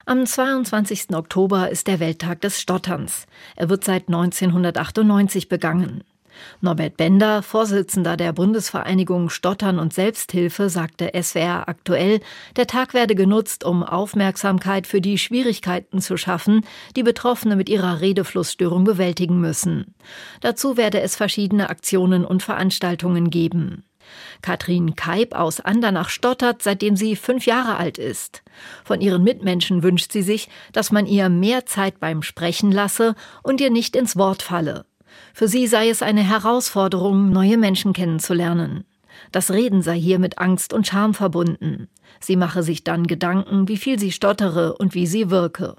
Am 22. Oktober ist der Welttag des Stotterns. Er wird seit 1998 begangen. Norbert Bender, Vorsitzender der Bundesvereinigung Stottern und Selbsthilfe, sagte SWR aktuell, der Tag werde genutzt, um Aufmerksamkeit für die Schwierigkeiten zu schaffen, die Betroffene mit ihrer Redeflussstörung bewältigen müssen. Dazu werde es verschiedene Aktionen und Veranstaltungen geben. Katrin Kaib aus Andernach stottert, seitdem sie 5 Jahre alt ist. Von ihren Mitmenschen wünscht sie sich, dass man ihr mehr Zeit beim Sprechen lasse und ihr nicht ins Wort falle. Für sie sei es eine Herausforderung, neue Menschen kennenzulernen. Das Reden sei hier mit Angst und Scham verbunden. Sie mache sich dann Gedanken, wie viel sie stottere und wie sie wirke.